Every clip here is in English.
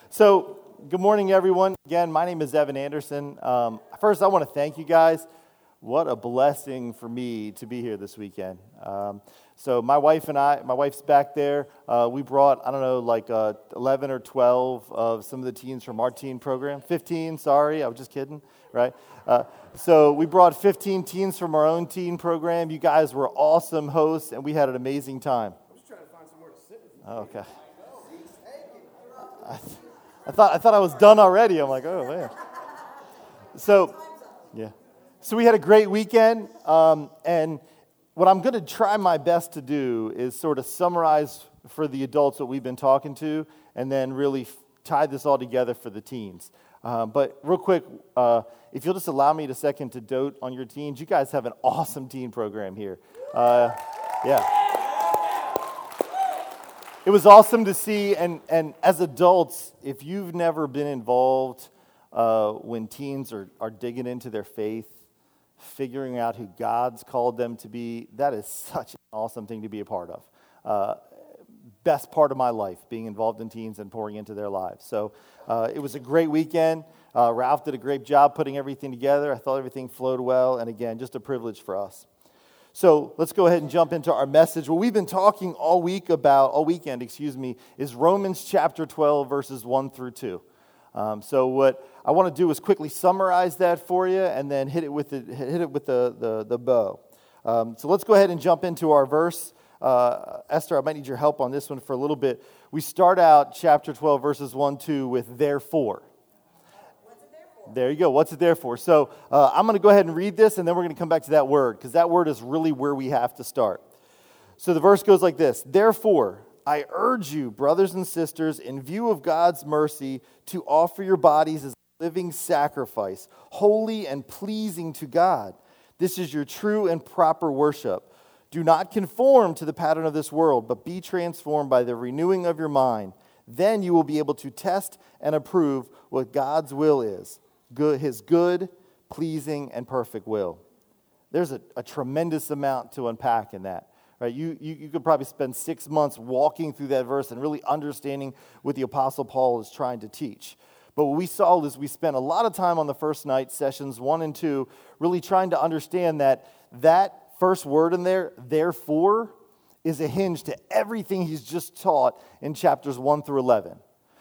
So, good morning, everyone. Again, my name is Evan Anderson. First, I want to thank you guys. What a blessing for me to be here this weekend. So, my wife's back there. We brought, 11 or 12 of some of the teens from our teen program. 15, sorry, I was just kidding, right? So, we brought 15 teens from our own teen program. You guys were awesome hosts, and we had an amazing time. I'm just trying to find somewhere to sit with you. Oh, okay. I thought I was done already. I'm like, oh, man. So we had a great weekend, and what I'm going to try my best to do is sort of summarize for the adults what we've been talking to, and then really tie this all together for the teens. But real quick, if you'll just allow me a second to dote on your teens, you guys have an awesome teen program here. Yeah. It was awesome to see, and as adults, if you've never been involved when teens are digging into their faith, figuring out who God's called them to be, that is such an awesome thing to be a part of. Best part of my life, being involved in teens and pouring into their lives. So it was a great weekend. Ralph did a great job putting everything together. I thought everything flowed well, and again, just a privilege for us. So let's go ahead and jump into our message. What we've been talking all weekend, is Romans chapter 12, verses 1 through 2. So what I want to do is quickly summarize that for you, and then hit it with the bow. So let's go ahead and jump into our verse. Esther, I might need your help on this one for a little bit. We start out chapter 12, verses 1, 2 with therefore. There you go. What's it there for? So I'm going to go ahead and read this, and then we're going to come back to that word, because that word is really where we have to start. So the verse goes like this. Therefore, I urge you, brothers and sisters, in view of God's mercy, to offer your bodies as a living sacrifice, holy and pleasing to God. This is your true and proper worship. Do not conform to the pattern of this world, but be transformed by the renewing of your mind. Then you will be able to test and approve what God's will is. His good, pleasing, and perfect will. There's a tremendous amount to unpack in that. Right? You could probably spend 6 months walking through that verse and really understanding what the Apostle Paul is trying to teach. But what we saw is we spent a lot of time on the first night, sessions 1 and 2, really trying to understand that first word in there, therefore, is a hinge to everything he's just taught in chapters 1 through 11.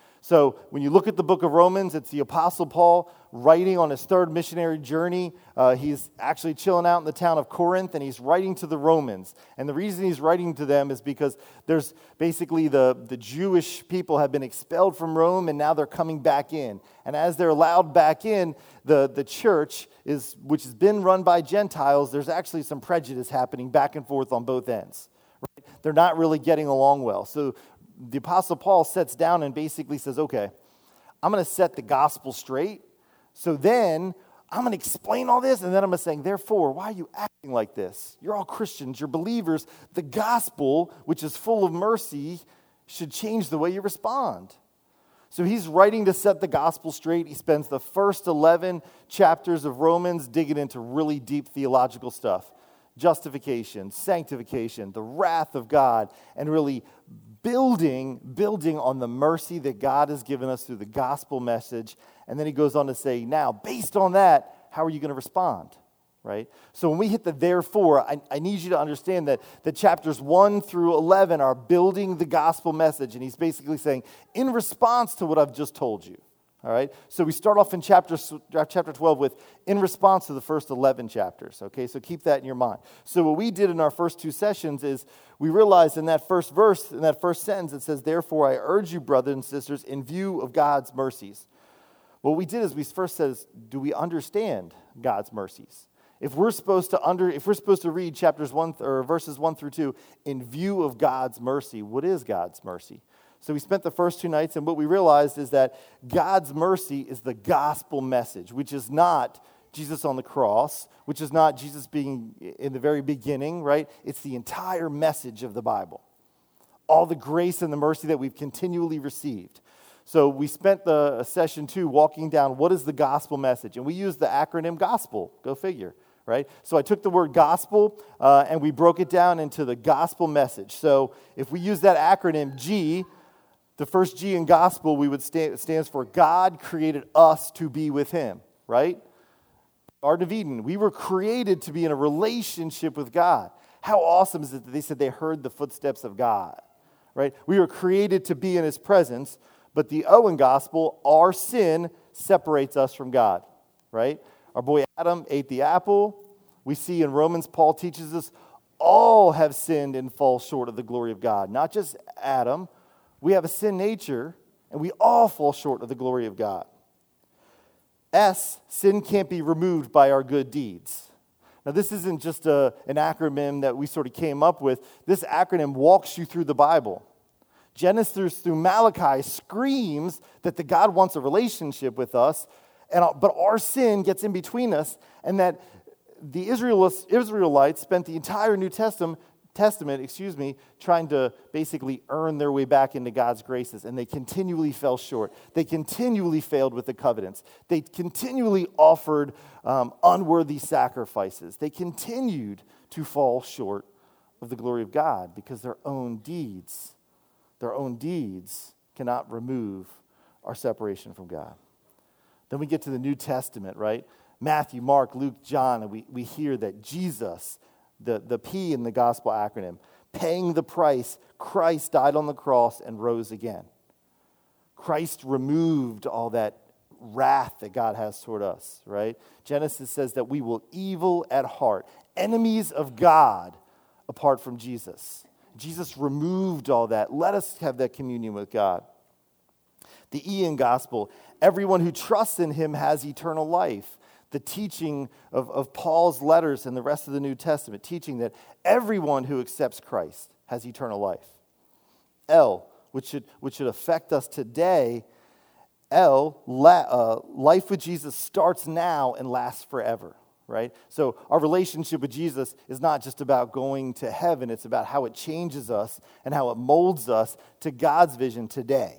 So when you look at the book of Romans, it's the Apostle Paul writing on his third missionary journey. He's actually chilling out in the town of Corinth, and he's writing to the Romans. And the reason he's writing to them is because there's basically the Jewish people have been expelled from Rome, and now they're coming back in. And as they're allowed back in, the church, which has been run by Gentiles, there's actually some prejudice happening back and forth on both ends. Right? They're not really getting along well. So the Apostle Paul sits down and basically says, okay, I'm going to set the gospel straight. So then I'm going to explain all this, and then I'm going to say, therefore, why are you acting like this? You're all Christians. You're believers. The gospel, which is full of mercy, should change the way you respond. So he's writing to set the gospel straight. He spends the first 11 chapters of Romans digging into really deep theological stuff. Justification, sanctification, the wrath of God, and really building on the mercy that God has given us through the gospel message. And then he goes on to say, now, based on that, how are you going to respond? Right? So when we hit the therefore, I need you to understand that the chapters 1 through 11 are building the gospel message. And he's basically saying, in response to what I've just told you. All right? So we start off in chapter 12 with, in response to the first 11 chapters. Okay? So keep that in your mind. So what we did in our first 2 sessions is we realized in that first verse, in that first sentence, it says, therefore I urge you, brothers and sisters, in view of God's mercies. What we did is we first said, do we understand God's mercies? If we're supposed to read chapters 1 or verses 1 through 2 in view of God's mercy, what is God's mercy? So we spent the first 2 nights, and what we realized is that God's mercy is the gospel message, which is not Jesus on the cross, which is not Jesus being in the very beginning, right? It's the entire message of the Bible. All the grace and the mercy that we've continually received. So we spent the session 2 walking down what is the gospel message, and we used the acronym GOSPEL, go figure. Right? So I took the word gospel and we broke it down into the gospel message. So if we use that acronym G, The first G in gospel we would stands for God created us to be with him, right? Garden of Eden, we were created to be in a relationship with God. How awesome is it that they said they heard the footsteps of God, right? We were created to be in his presence, but the O in gospel, our sin separates us from God, right? Our boy Adam ate the apple. We see in Romans, Paul teaches us all have sinned and fall short of the glory of God. Not just Adam. We have a sin nature, and we all fall short of the glory of God. S, sin can't be removed by our good deeds. Now, this isn't just an acronym that we sort of came up with. This acronym walks you through the Bible. Genesis through Malachi screams that the God wants a relationship with us, but our sin gets in between us, and that the Israelites spent the entire New Testament, trying to basically earn their way back into God's graces, and they continually fell short. They continually failed with the covenants. They continually offered unworthy sacrifices. They continued to fall short of the glory of God because their own deeds cannot remove our separation from God. Then we get to the New Testament, right? Matthew, Mark, Luke, John, and we hear that Jesus, the P in the gospel acronym, paying the price, Christ died on the cross and rose again. Christ removed all that wrath that God has toward us, right? Genesis says that we will evil at heart, enemies of God apart from Jesus. Jesus removed all that. Let us have that communion with God. The E in gospel, everyone who trusts in him has eternal life. The teaching of Paul's letters and the rest of the New Testament, teaching that everyone who accepts Christ has eternal life. L, which should affect us today. L, life with Jesus starts now and lasts forever, right? So our relationship with Jesus is not just about going to heaven, it's about how it changes us and how it molds us to God's vision today.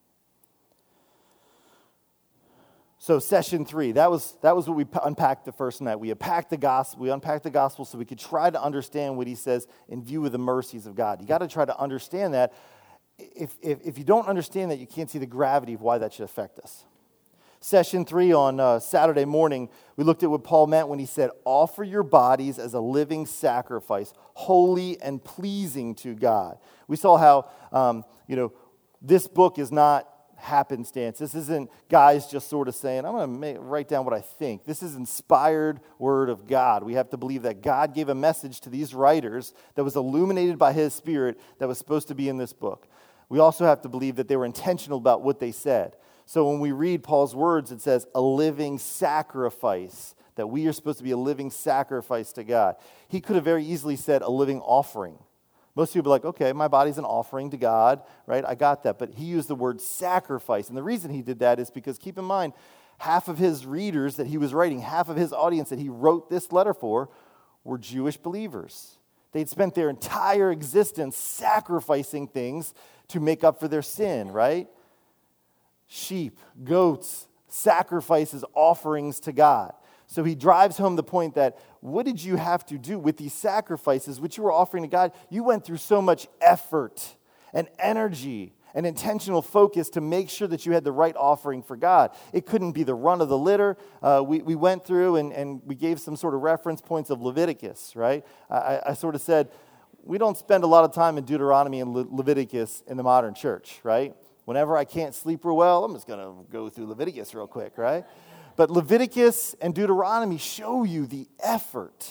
So session 3, that was what we unpacked the first night. We unpacked the gospel so we could try to understand what he says in view of the mercies of God. You got to try to understand that. If you don't understand that, you can't see the gravity of why that should affect us. Session 3 on Saturday morning, we looked at what Paul meant when he said, offer your bodies as a living sacrifice, holy and pleasing to God. We saw how, this book is not happenstance. This isn't guys just sort of saying, I'm going to write down what I think. This is inspired word of God. We have to believe that God gave a message to these writers that was illuminated by his Spirit that was supposed to be in this book. We also have to believe that they were intentional about what they said. So when we read Paul's words, it says a living sacrifice, that we are supposed to be a living sacrifice to God. He could have very easily said a living offering. Most people are like, okay, my body's an offering to God, right? I got that. But he used the word sacrifice. And the reason he did that is because, keep in mind, half of his readers that he was writing, half of his audience that he wrote this letter for were Jewish believers. They'd spent their entire existence sacrificing things to make up for their sin, right? Sheep, goats, sacrifices, offerings to God. So he drives home the point that what did you have to do with these sacrifices which you were offering to God? You went through so much effort and energy and intentional focus to make sure that you had the right offering for God. It couldn't be the run of the litter. We went through and we gave some sort of reference points of Leviticus, right? I sort of said, we don't spend a lot of time in Deuteronomy and Leviticus in the modern church, right? Whenever I can't sleep real well, I'm just going to go through Leviticus real quick, right? But Leviticus and Deuteronomy show you the effort,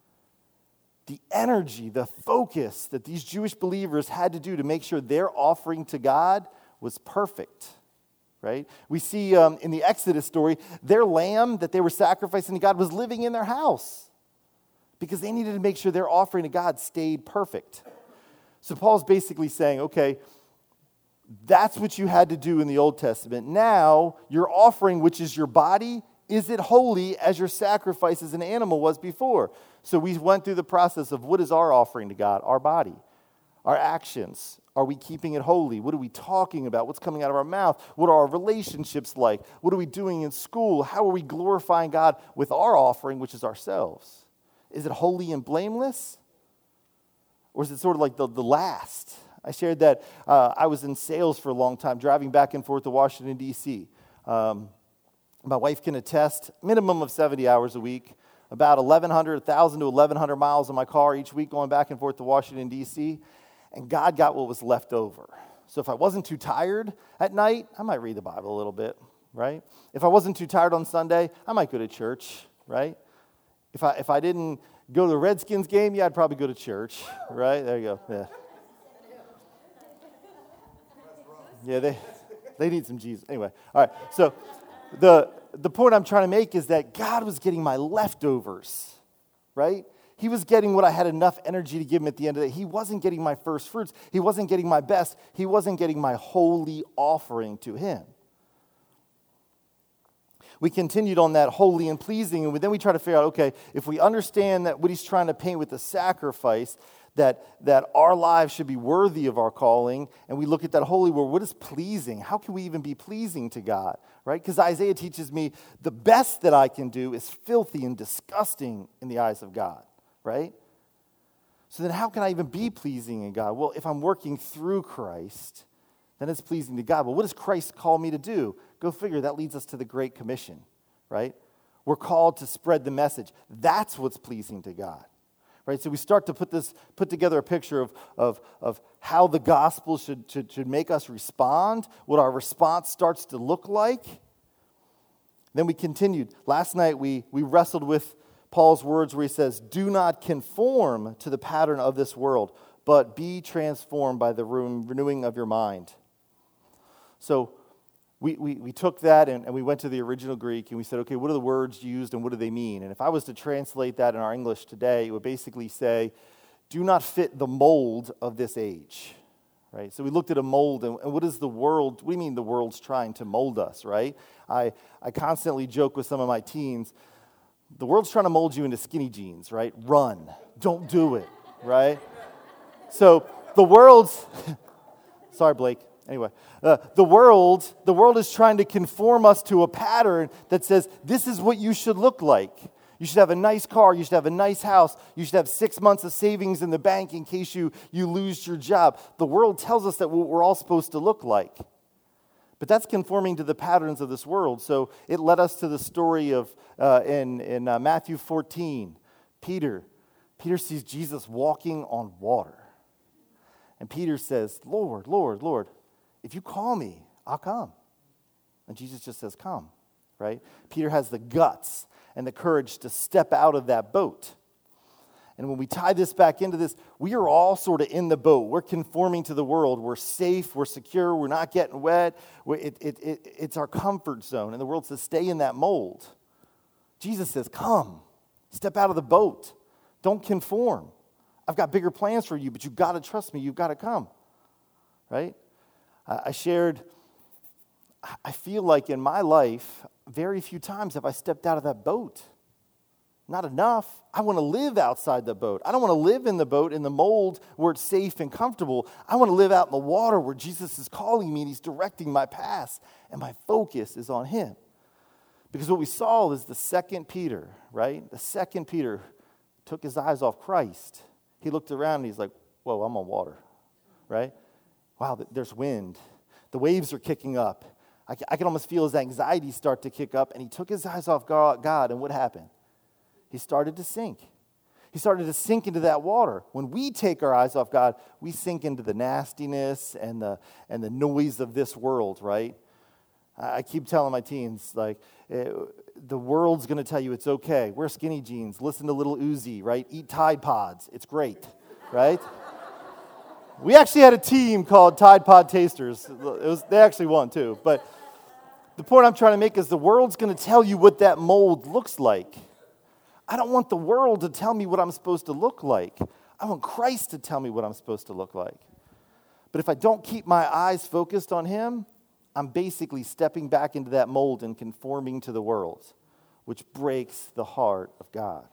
the energy, the focus that these Jewish believers had to do to make sure their offering to God was perfect, right? We see in the Exodus story, their lamb that they were sacrificing to God was living in their house because they needed to make sure their offering to God stayed perfect. So Paul's basically saying, okay, that's what you had to do in the Old Testament. Now, your offering, which is your body, is it holy as your sacrifice as an animal was before? So we went through the process of what is our offering to God? Our body, our actions. Are we keeping it holy? What are we talking about? What's coming out of our mouth? What are our relationships like? What are we doing in school? How are we glorifying God with our offering, which is ourselves? Is it holy and blameless? Or is it sort of like the last? I shared that I was in sales for a long time, driving back and forth to Washington, D.C. My wife can attest, minimum of 70 hours a week, about 1,000 to 1,100 miles in my car each week going back and forth to Washington, D.C., and God got what was left over. So if I wasn't too tired at night, I might read the Bible a little bit, right? If I wasn't too tired on Sunday, I might go to church, right? If I didn't go to the Redskins game, yeah, I'd probably go to church, right? There you go, yeah. Yeah, they need some Jesus. Anyway, all right, so the point I'm trying to make is that God was getting my leftovers, right? He was getting what I had enough energy to give him at the end of the day. He wasn't getting my first fruits. He wasn't getting my best. He wasn't getting my holy offering to him. We continued on that holy and pleasing, and then we try to figure out, okay, if we understand that what he's trying to paint with the sacrifice, that our lives should be worthy of our calling, and we look at that holy word, what is pleasing? How can we even be pleasing to God, right? Because Isaiah teaches me the best that I can do is filthy and disgusting in the eyes of God, right? So then how can I even be pleasing in God? Well, if I'm working through Christ, then it's pleasing to God. Well, what does Christ call me to do? Go figure, that leads us to the Great Commission, right? We're called to spread the message. That's what's pleasing to God. Right, so we start to put together a picture of how the gospel should make us respond, what our response starts to look like. Then we continued. Last night we wrestled with Paul's words where he says, "Do not conform to the pattern of this world, but be transformed by the renewing of your mind." So we took that and we went to the original Greek and we said, okay, what are the words used and what do they mean? And if I was to translate that in our English today, it would basically say, do not fit the mold of this age, right? So we looked at a mold and what is the world, what do you mean the world's trying to mold us, right? I constantly joke with some of my teens, the world's trying to mold you into skinny jeans, right? Run, don't do it, right? So the world's, sorry Blake. Anyway, the world is trying to conform us to a pattern that says this is what you should look like. You should have a nice car. You should have a nice house. You should have 6 months of savings in the bank in case you lose your job. The world tells us that what we're all supposed to look like. But that's conforming to the patterns of this world. So it led us to the story of in Matthew 14. Peter sees Jesus walking on water. And Peter says, Lord, Lord, Lord, if you call me, I'll come. And Jesus just says, come, right? Peter has the guts and the courage to step out of that boat. And when we tie this back into this, we are all sort of in the boat. We're conforming to the world. We're safe. We're secure. We're not getting wet. It's our comfort zone. And the world says, stay in that mold. Jesus says, come. Step out of the boat. Don't conform. I've got bigger plans for you, but you've got to trust me. You've got to come, right? I shared, I feel like in my life, very few times have I stepped out of that boat. Not enough. I want to live outside the boat. I don't want to live in the boat in the mold where it's safe and comfortable. I want to live out in the water where Jesus is calling me and he's directing my path, and my focus is on him. Because what we saw is the second Peter, right? The second Peter took his eyes off Christ. He looked around and he's like, whoa, I'm on water, right? Wow, there's wind. The waves are kicking up. I can almost feel his anxiety start to kick up, and he took his eyes off God, and what happened? He started to sink. He started to sink into that water. When we take our eyes off God, we sink into the nastiness and the noise of this world, right? I keep telling my teens, like, the world's going to tell you it's okay. Wear skinny jeans. Listen to Little Uzi, right? Eat Tide Pods. It's great, right? We actually had a team called Tide Pod Tasters. They actually won too. But the point I'm trying to make is the world's going to tell you what that mold looks like. I don't want the world to tell me what I'm supposed to look like. I want Christ to tell me what I'm supposed to look like. But if I don't keep my eyes focused on him, I'm basically stepping back into that mold and conforming to the world, which breaks the heart of God.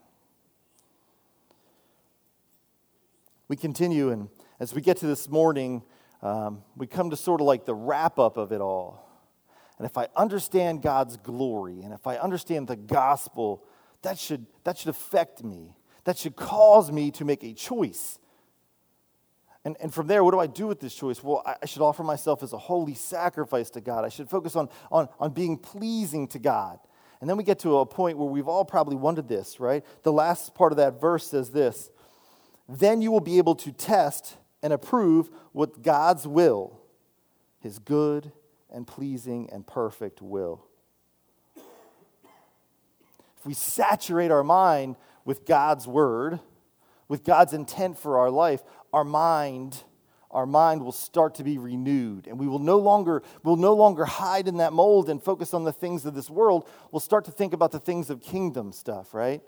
We continue, and as we get to this morning, we come to sort of like the wrap-up of it all. And if I understand God's glory, and if I understand the gospel, that should affect me. That should cause me to make a choice. And from there, what do I do with this choice? Well, I should offer myself as a holy sacrifice to God. I should focus on being pleasing to God. And then we get to a point where we've all probably wondered this, right? The last part of that verse says this: then you will be able to test and approve what God's will, his good and pleasing and perfect will. If we saturate our mind with God's word, with God's intent for our life, our mind will start to be renewed, and we'll no longer hide in that mold and focus on the things of this world. We'll start to think about the things of kingdom stuff, right?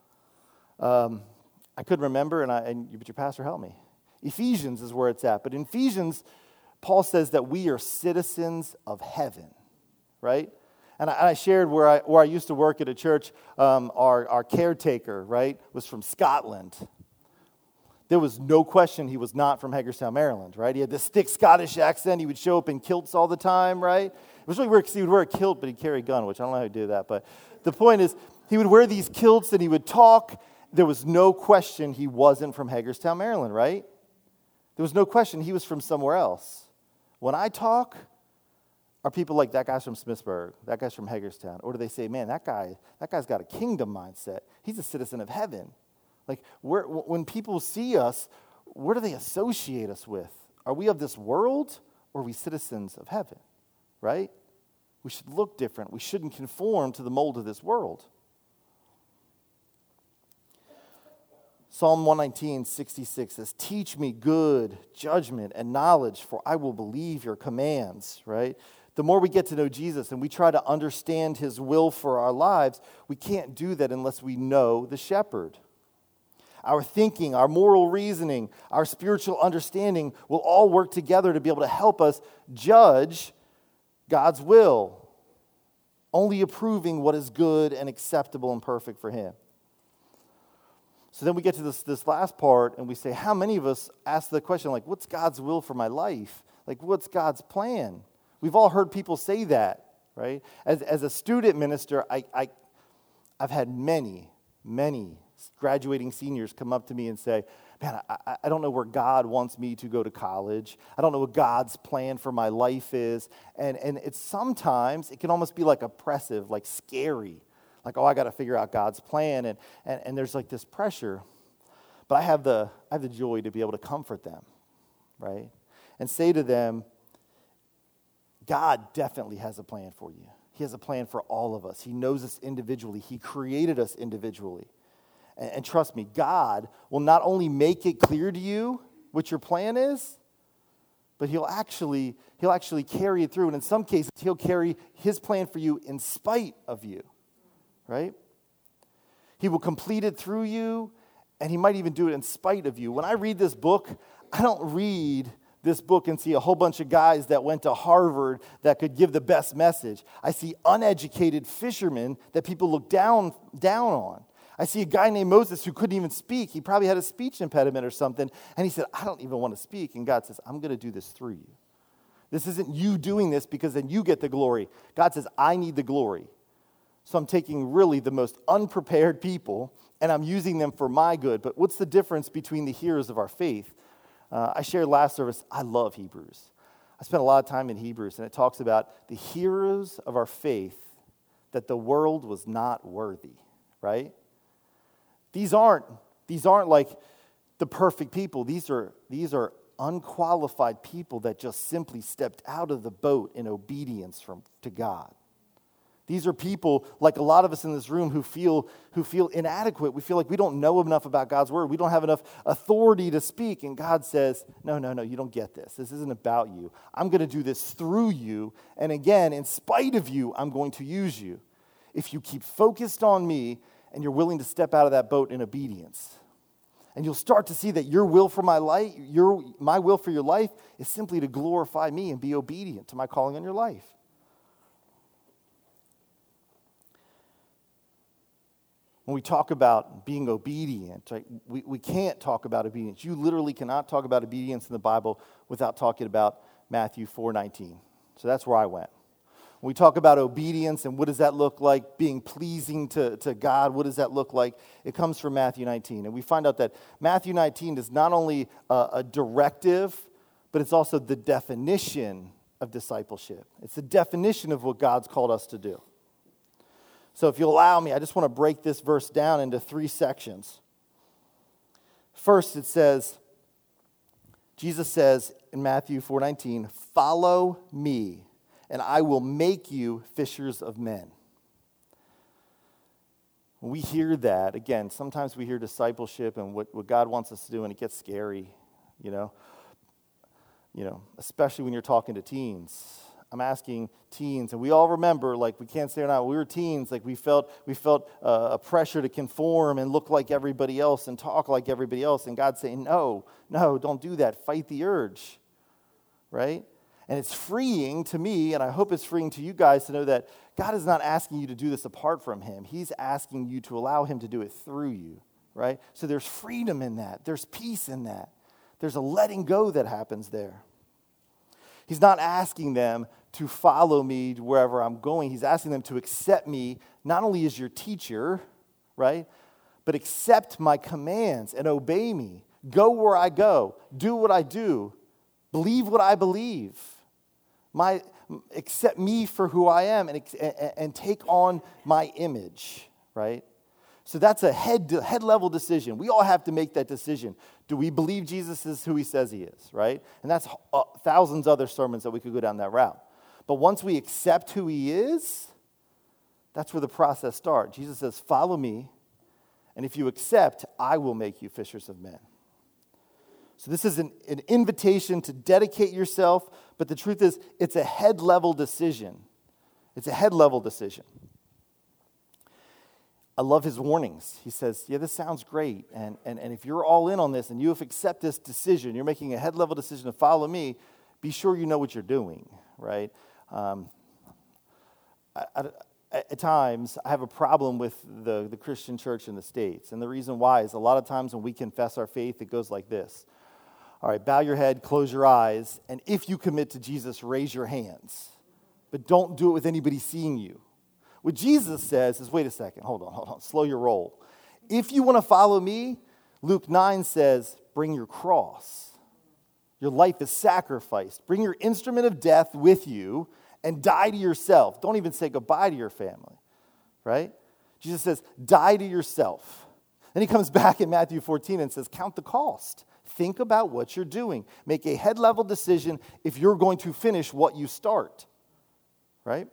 I couldn't remember, but your pastor helped me. Ephesians is where it's at, but in Ephesians, Paul says that we are citizens of heaven, right? And I shared where I used to work at a church. Our caretaker, right, was from Scotland. There was no question he was not from Hagerstown, Maryland, right? He had this thick Scottish accent. He would show up in kilts all the time, right? It was really weird because he would wear a kilt, but he'd carry a gun, which I don't know how he did that. But the point is, he would wear these kilts and he would talk. There was no question he wasn't from Hagerstown, Maryland, right? There was no question he was from somewhere else. When I talk, are people like, that guy's from Smithsburg, that guy's from Hagerstown? Or do they say, man, that guy's got a kingdom mindset. He's a citizen of heaven. Like, when people see us, where do they associate us with? Are we of this world, or are we citizens of heaven, right? We should look different. We shouldn't conform to the mold of this world. Psalm 119:66 says, teach me good judgment and knowledge, for I will believe your commands, right? The more we get to know Jesus and we try to understand his will for our lives, we can't do that unless we know the shepherd. Our thinking, our moral reasoning, our spiritual understanding will all work together to be able to help us judge God's will, only approving what is good and acceptable and perfect for him. So then we get to this last part and we say, how many of us ask the question, like, what's God's will for my life? Like, what's God's plan? We've all heard people say that, right? As a student minister, I've had many graduating seniors come up to me and say, man, I don't know where God wants me to go to college. I don't know what God's plan for my life is. And it's sometimes, it can almost be like oppressive, like scary. Like, oh, I got to figure out God's plan. And there's like this pressure. But I have the joy to be able to comfort them, right? And say to them, God definitely has a plan for you. He has a plan for all of us. He knows us individually. He created us individually. And trust me, God will not only make it clear to you what your plan is, but he'll actually carry it through. And in some cases, he'll carry his plan for you in spite of you, right? He will complete it through you, and he might even do it in spite of you. When I read this book, I don't read this book and see a whole bunch of guys that went to Harvard that could give the best message. I see uneducated fishermen that people look down on. I see a guy named Moses who couldn't even speak. He probably had a speech impediment or something. And he said, I don't even want to speak. And God says, I'm going to do this through you. This isn't you doing this because then you get the glory. God says, I need the glory. So I'm taking really the most unprepared people and I'm using them for my good. But what's the difference between the heroes of our faith? I shared last service, I love Hebrews. I spent a lot of time in Hebrews, and it talks about the heroes of our faith that the world was not worthy, right? These aren't like the perfect people. These are unqualified people that just simply stepped out of the boat in obedience to God. These are people, like a lot of us in this room, who feel inadequate. We feel like we don't know enough about God's word. We don't have enough authority to speak. And God says, no, you don't get this. This isn't about you. I'm going to do this through you. And again, in spite of you, I'm going to use you. If you keep focused on me and you're willing to step out of that boat in obedience. And you'll start to see that your will for my life, my will for your life is simply to glorify me and be obedient to my calling on your life. When we talk about being obedient, right, we can't talk about obedience. You literally cannot talk about obedience in the Bible without talking about Matthew 4:19. So that's where I went. When we talk about obedience and what does that look like, being pleasing to God, what does that look like? It comes from Matthew 19. And we find out that Matthew 19 is not only a directive, but it's also the definition of discipleship. It's the definition of what God's called us to do. So if you'll allow me, I just want to break this verse down into 3 sections. First, it says, Jesus says in Matthew 4:19, "Follow me, and I will make you fishers of men." When we hear that, again, sometimes we hear discipleship and what God wants us to do, and it gets scary, you know, especially when you're talking to teens. I'm asking teens, and we all remember, like, we can't say or not, when we were teens, like, we felt a pressure to conform and look like everybody else and talk like everybody else, and God's saying, no, don't do that. Fight the urge, right? And it's freeing to me, and I hope it's freeing to you guys to know that God is not asking you to do this apart from him. He's asking you to allow him to do it through you, right? So there's freedom in that. There's peace in that. There's a letting go that happens there. He's not asking them to follow me wherever I'm going. He's asking them to accept me not only as your teacher, right, but accept my commands and obey me. Go where I go. Do what I do. Believe what I believe. Accept me for who I am and take on my image, right? So that's a head level decision. We all have to make that decision. Do we believe Jesus is who he says he is, right? And that's thousands of other sermons that we could go down that route. But once we accept who he is, that's where the process starts. Jesus says, "Follow me, and if you accept, I will make you fishers of men." So this is an invitation to dedicate yourself, but the truth is, it's a head level decision. It's a head level decision. I love his warnings. He says, yeah, this sounds great, and if you're all in on this and you have accepted this decision, you're making a head level decision to follow me, be sure you know what you're doing, right? At times, I have a problem with the Christian church in the States, and the reason why is a lot of times when we confess our faith, it goes like this. All right, bow your head, close your eyes, and if you commit to Jesus, raise your hands. But don't do it with anybody seeing you. What Jesus says is, wait a second, hold on, slow your roll. If you want to follow me, Luke 9 says, bring your cross. Your life is sacrificed. Bring your instrument of death with you and die to yourself. Don't even say goodbye to your family, right? Jesus says, die to yourself. Then he comes back in Matthew 14 and says, count the cost. Think about what you're doing. Make a head-level decision if you're going to finish what you start, right?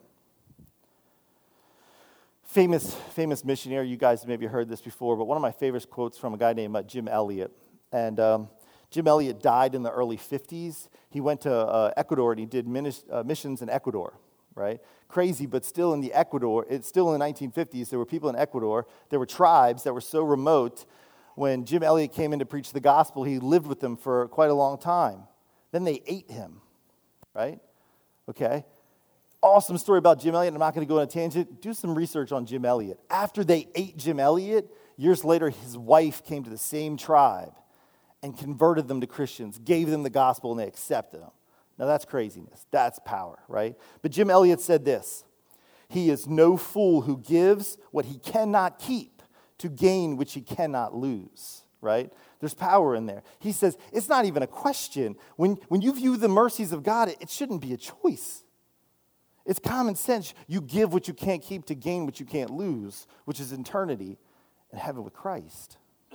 Famous missionary, you guys maybe heard this before, but one of my favorite quotes from a guy named Jim Elliot. And Jim Elliot died in the early 50s. He went to Ecuador and he did missions in Ecuador, right? Crazy, but still in Ecuador, it's still in the 1950s, there were people in Ecuador, there were tribes that were so remote. When Jim Elliot came in to preach the gospel, he lived with them for quite a long time. Then they ate him, right? Okay. Awesome story about Jim Elliot. I'm not going to go on a tangent. Do some research on Jim Elliot. After they ate Jim Elliot, years later, his wife came to the same tribe and converted them to Christians, gave them the gospel, and they accepted them. Now, that's craziness. That's power, right? But Jim Elliot said this, he is no fool who gives what he cannot keep to gain which he cannot lose, right? There's power in there. He says, it's not even a question. When you view the mercies of God, it shouldn't be a choice. It's common sense. You give what you can't keep to gain what you can't lose, which is eternity in heaven with Christ.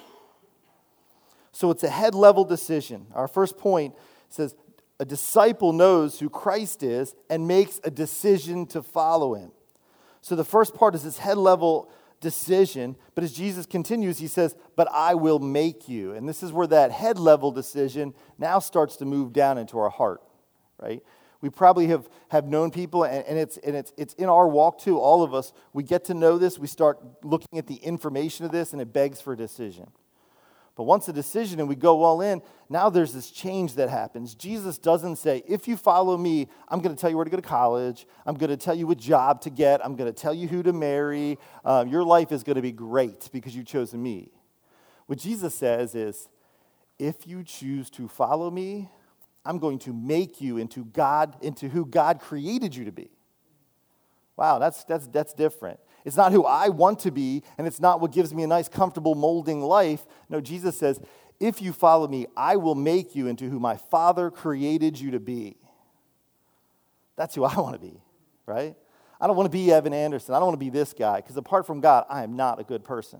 So it's a head-level decision. Our first point says, a disciple knows who Christ is and makes a decision to follow him. So the first part is this head-level decision, but as Jesus continues, he says, but I will make you. And this is where that head-level decision now starts to move down into our heart, right? We probably have known people, and it's in our walk too, all of us. We get to know this, we start looking at the information of this, and it begs for a decision. But once a decision and we go all in, now there's this change that happens. Jesus doesn't say, if you follow me, I'm going to tell you where to go to college. I'm going to tell you what job to get. I'm going to tell you who to marry. Your life is going to be great because you've chosen me. What Jesus says is, if you choose to follow me, I'm going to make you into who God created you to be. Wow, that's different. It's not who I want to be, and it's not what gives me a nice, comfortable, molding life. No, Jesus says, if you follow me, I will make you into who my Father created you to be. That's who I want to be, right? I don't want to be Evan Anderson. I don't want to be this guy, because apart from God, I am not a good person.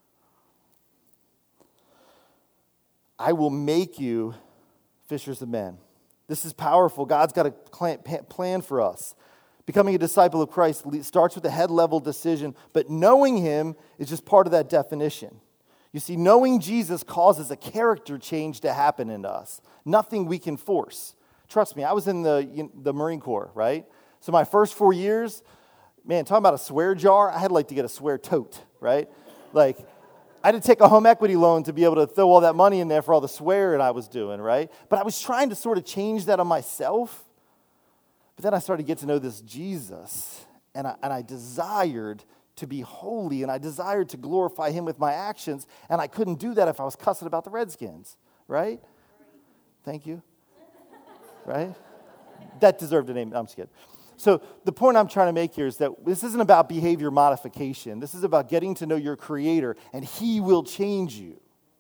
I will make you fishers of men. This is powerful. God's got a plan for us. Becoming a disciple of Christ starts with a head-level decision, but knowing him is just part of that definition. You see, knowing Jesus causes a character change to happen in us. Nothing we can force. Trust me, I was in the Marine Corps, right? So my first 4 years, man, talking about a swear jar, I had to get a swear tote, right? I had to take a home equity loan to be able to throw all that money in there for all the swearing I was doing, right? But I was trying to sort of change that on myself. But then I started to get to know this Jesus, and I desired to be holy, and I desired to glorify him with my actions, and I couldn't do that if I was cussing about the Redskins, right? Thank you. Right? That deserved a name. I'm just kidding. So the point I'm trying to make here is that this isn't about behavior modification. This is about getting to know your Creator, and he will change you.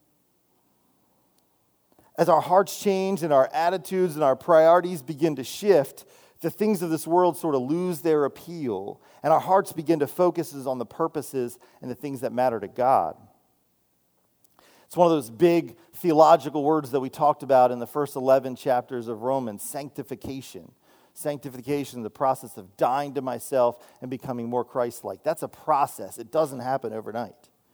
As our hearts change and our attitudes and our priorities begin to shift, the things of this world sort of lose their appeal, and our hearts begin to focus on the purposes and the things that matter to God. It's one of those big theological words that we talked about in the first 11 chapters of Romans, sanctification. Sanctification, the process of dying to myself and becoming more Christ-like. That's a process. It doesn't happen overnight.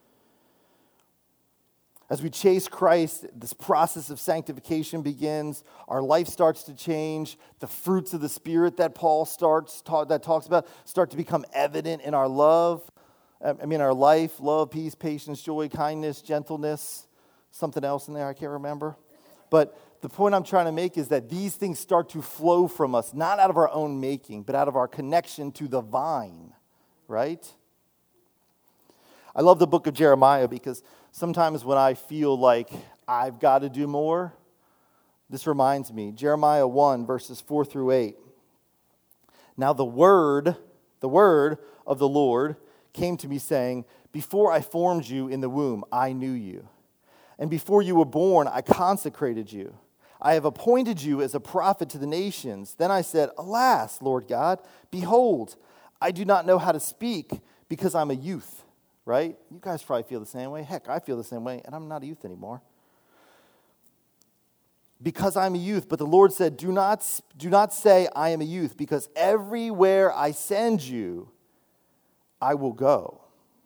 As we chase Christ, this process of sanctification begins. Our life starts to change. The fruits of the Spirit that Paul talks about start to become evident in our love. Our life, love, peace, patience, joy, kindness, gentleness, something else in there I can't remember. But the point I'm trying to make is that these things start to flow from us, not out of our own making, but out of our connection to the vine, right? I love the book of Jeremiah because sometimes when I feel like I've got to do more, this reminds me. Jeremiah 1, verses 4 through 8. Now the word of the Lord came to me saying, before I formed you in the womb, I knew you. And before you were born, I consecrated you. I have appointed you as a prophet to the nations. Then I said, alas, Lord God, behold, I do not know how to speak because I'm a youth. Right? You guys probably feel the same way. Heck, I feel the same way, and I'm not a youth anymore. Because I'm a youth. But the Lord said, do not say I am a youth, because everywhere I send you, I will go.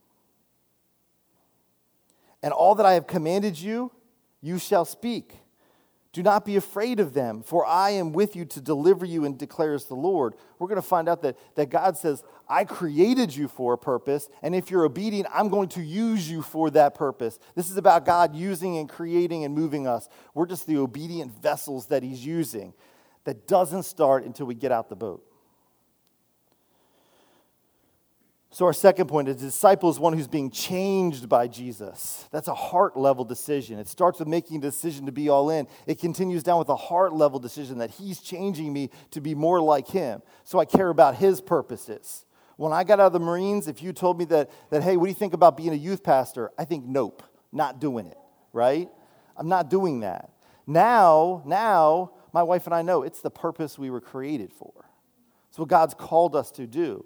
And all that I have commanded you, you shall speak. Do not be afraid of them, for I am with you to deliver you, and declares the Lord. We're going to find out that God says, I created you for a purpose, and if you're obedient, I'm going to use you for that purpose. This is about God using and creating and moving us. We're just the obedient vessels that he's using. That doesn't start until we get out the boat. So our second point is, a disciple is one who's being changed by Jesus. That's a heart-level decision. It starts with making a decision to be all in. It continues down with a heart-level decision that he's changing me to be more like him. So I care about his purposes. When I got out of the Marines, if you told me that hey, what do you think about being a youth pastor? I think, nope, not doing it, right? I'm not doing that. Now, my wife and I know it's the purpose we were created for. It's what God's called us to do.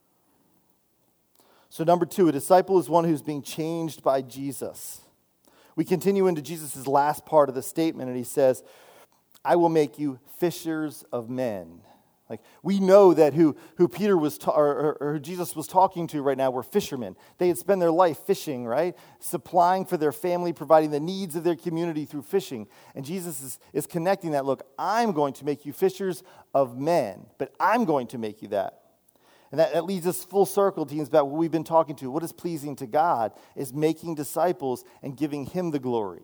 So number 2, a disciple is one who's being changed by Jesus. We continue into Jesus' last part of the statement, and he says, I will make you fishers of men. Like, we know that who Peter was or who Jesus was talking to right now were fishermen. They had spent their life fishing, right? Supplying for their family, providing the needs of their community through fishing. And Jesus is connecting that, look, I'm going to make you fishers of men, but I'm going to make you that. And that leads us full circle, teams, about what we've been talking to. What is pleasing to God is making disciples and giving him the glory.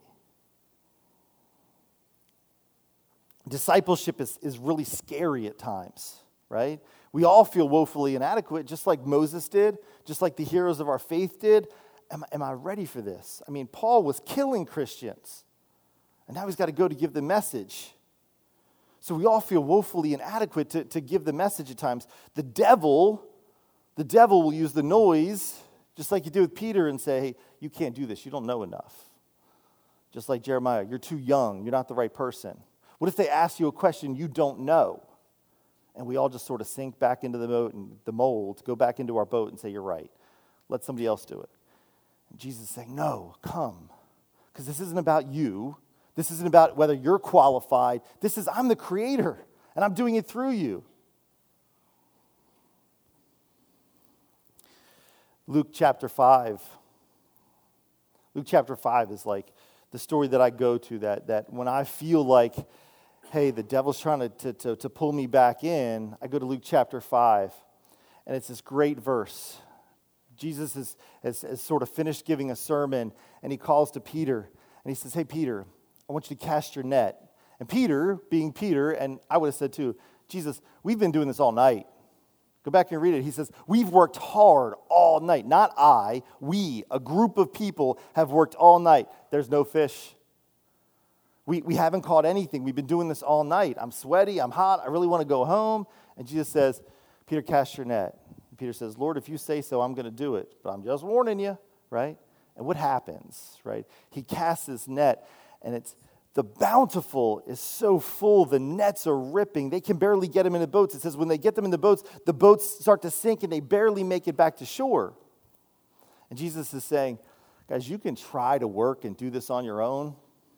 Discipleship is really scary at times, right? We all feel woefully inadequate, just like Moses did, just like the heroes of our faith did. Am I ready for this? I mean, Paul was killing Christians, and now he's got to go to give the message. So we all feel woefully inadequate to give the message at times. The devil The devil will use the noise, just like you did with Peter, and say, hey, you can't do this. You don't know enough. Just like Jeremiah, you're too young. You're not the right person. What if they ask you a question you don't know? And we all just sort of sink back into the boat and the mold, go back into our boat and say, you're right. Let somebody else do it. And Jesus is saying, no, come. Because this isn't about you. This isn't about whether you're qualified. This is, I'm the creator, and I'm doing it through you. Luke chapter 5. Luke chapter 5 is like the story that I go to that when I feel like, hey, the devil's trying to pull me back in, I go to Luke chapter 5, and it's this great verse. Jesus has sort of finished giving a sermon, and he calls to Peter, and he says, hey, Peter, I want you to cast your net. And Peter, being Peter, and I would have said too, Jesus, we've been doing this all night. Go back and read it. He says, we've worked hard all night. Not I, we, a group of people have worked all night. There's no fish. We haven't caught anything. We've been doing this all night. I'm sweaty, I'm hot, I really want to go home. And Jesus says, Peter, cast your net. And Peter says, Lord, if you say so, I'm going to do it. But I'm just warning you, right? And what happens, right? He casts his net, and the bountiful is so full, the nets are ripping. They can barely get them in the boats. It says when they get them in the boats start to sink and they barely make it back to shore. And Jesus is saying, guys, you can try to work and do this on your own,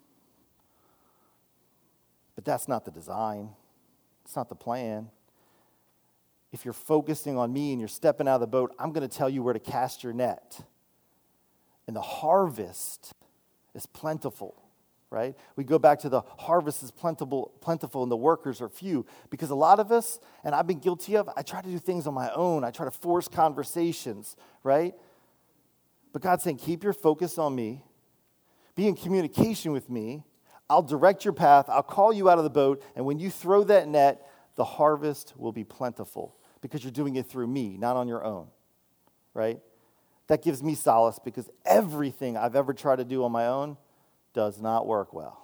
but that's not the design. It's not the plan. If you're focusing on me and you're stepping out of the boat, I'm going to tell you where to cast your net. And the harvest is plentiful. Right? We go back to the harvest is plentiful and the workers are few. Because a lot of us, and I've been guilty of, I try to do things on my own. I try to force conversations, right? But God's saying, keep your focus on me. Be in communication with me. I'll direct your path. I'll call you out of the boat. And when you throw that net, the harvest will be plentiful. Because you're doing it through me, not on your own. Right? That gives me solace because everything I've ever tried to do on my own does not work well.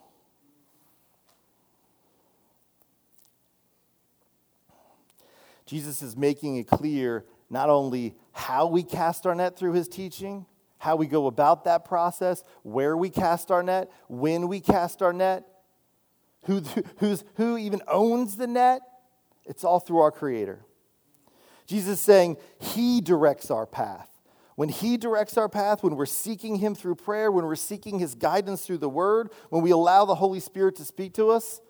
Jesus is making it clear not only how we cast our net through his teaching, how we go about that process, where we cast our net, when we cast our net, who even owns the net. It's all through our Creator. Jesus is saying he directs our path. When he directs our path, when we're seeking him through prayer, when we're seeking his guidance through the word, when we allow the Holy Spirit to speak to us,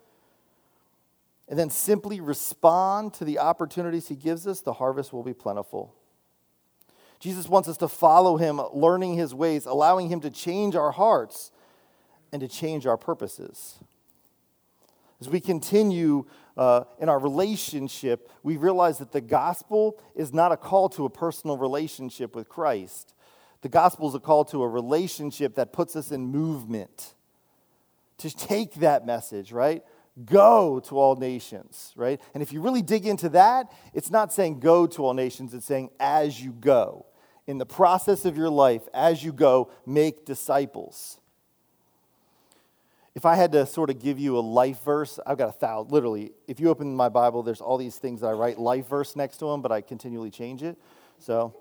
and then simply respond to the opportunities he gives us, the harvest will be plentiful. Jesus wants us to follow him, learning his ways, allowing him to change our hearts and to change our purposes. As we continue in our relationship, we realize that the gospel is not a call to a personal relationship with Christ. The gospel is a call to a relationship that puts us in movement. To take that message, right? Go to all nations, right? And if you really dig into that, it's not saying go to all nations, it's saying as you go. In the process of your life, as you go, make disciples. If I had to sort of give you a life verse, I've got 1,000, literally, if you open my Bible, there's all these things that I write life verse next to them, but I continually change it. So,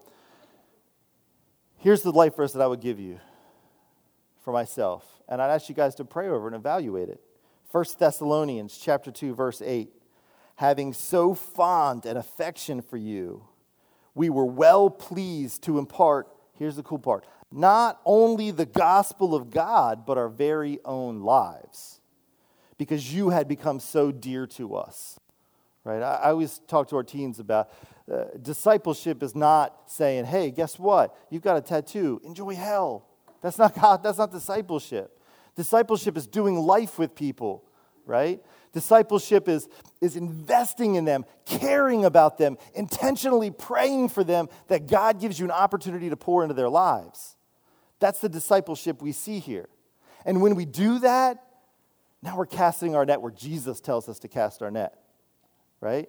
here's the life verse that I would give you for myself. And I'd ask you guys to pray over and evaluate it. 1 Thessalonians chapter 2, verse 8. Having so fond an affection for you, we were well pleased to impart, here's the cool part, not only the gospel of God, but our very own lives, because you had become so dear to us, right? I always talk to our teens about discipleship is not saying, hey, guess what? You've got a tattoo. Enjoy hell. That's not God. That's not discipleship. Discipleship is doing life with people, right? Discipleship is investing in them, caring about them, intentionally praying for them that God gives you an opportunity to pour into their lives. That's the discipleship we see here. And when we do that, now we're casting our net where Jesus tells us to cast our net, right?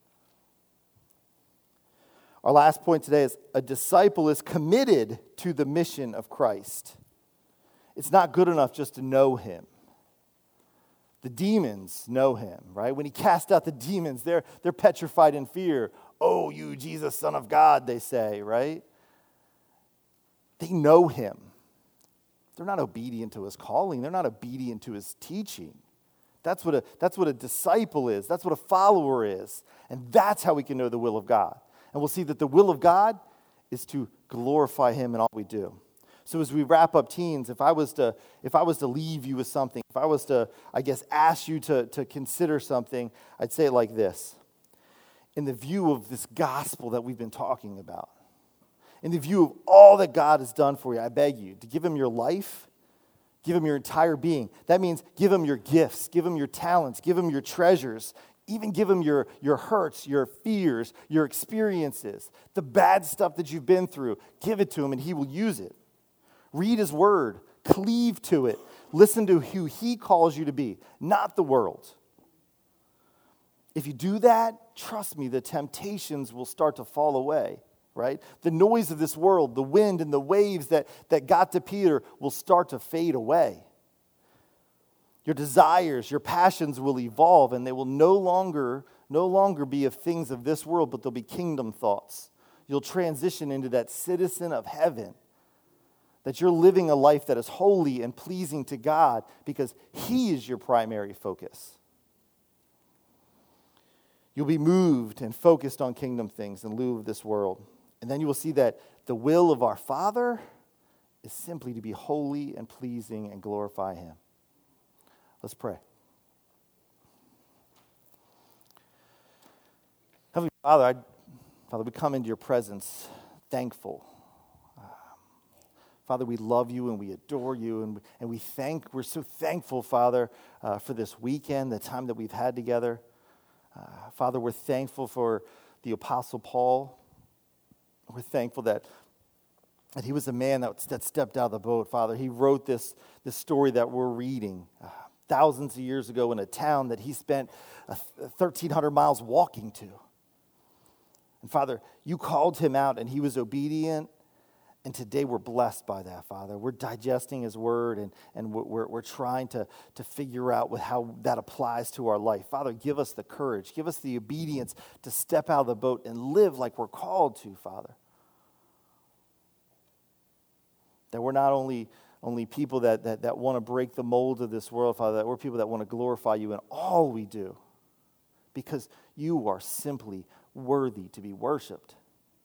Our last point today is a disciple is committed to the mission of Christ. It's not good enough just to know him. The demons know him, right? When he cast out the demons, they're petrified in fear. "Oh, you Jesus, Son of God," they say, right? They know him. They're not obedient to his calling. They're not obedient to his teaching. That's what a disciple is. That's what a follower is. And that's how we can know the will of God. And we'll see that the will of God is to glorify him in all we do. So as we wrap up, teens, if I was to leave you with something, if I was to, ask you to consider something, I'd say it like this. In the view of this gospel that we've been talking about, in the view of all that God has done for you, I beg you to give him your life, give him your entire being. That means give him your gifts, give him your talents, give him your treasures, even give him your hurts, your fears, your experiences, the bad stuff that you've been through. Give it to him and he will use it. Read his word, cleave to it, listen to who he calls you to be, not the world. If you do that, trust me, the temptations will start to fall away, right? The noise of this world, the wind and the waves that got to Peter will start to fade away. Your desires, your passions will evolve, and they will no longer be of things of this world, but they'll be kingdom thoughts. You'll transition into that citizen of heaven, that you're living a life that is holy and pleasing to God because he is your primary focus. You'll be moved and focused on kingdom things in lieu of this world. And then you will see that the will of our Father is simply to be holy and pleasing and glorify him. Let's pray. Heavenly Father, we come into your presence thankful. Father, we love you and we adore you, and we're so thankful, Father, for this weekend, the time that we've had together. Father, we're thankful for the Apostle Paul. We're thankful that he was a man that stepped out of the boat, Father. He wrote this story that we're reading thousands of years ago in a town that he spent 1,300 miles walking to. And Father, you called him out and he was obedient. And today we're blessed by that, Father. We're digesting his word and we're trying to figure out how that applies to our life. Father, give us the courage. Give us the obedience to step out of the boat and live like we're called to, Father. That we're not only people that want to break the mold of this world, Father, that we're people that want to glorify you in all we do. Because you are simply worthy to be worshiped.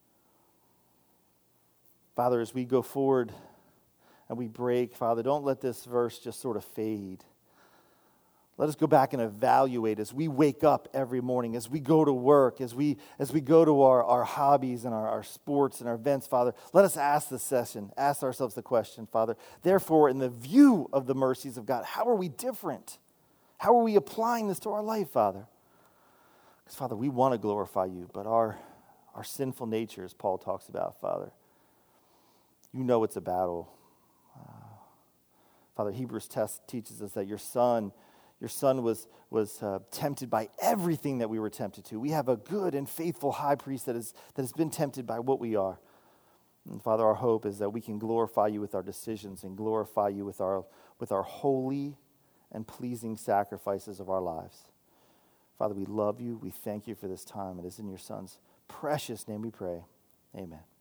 Father, as we go forward and we break, Father, don't let this verse just sort of fade. Let us go back and evaluate as we wake up every morning, as we go to work, as we go to our hobbies and our sports and our events, Father. Let us ask ourselves the question, Father. Therefore, in the view of the mercies of God, how are we different? How are we applying this to our life, Father? Because, Father, we want to glorify you, but our sinful nature, as Paul talks about, Father, you know it's a battle. Father, Hebrews teaches us that your son was tempted by everything that we were tempted to. We have a good and faithful high priest that has been tempted by what we are. And Father, our hope is that we can glorify you with our decisions and glorify you with our holy and pleasing sacrifices of our lives. Father, we love you. We thank you for this time. It is in your Son's precious name we pray. Amen.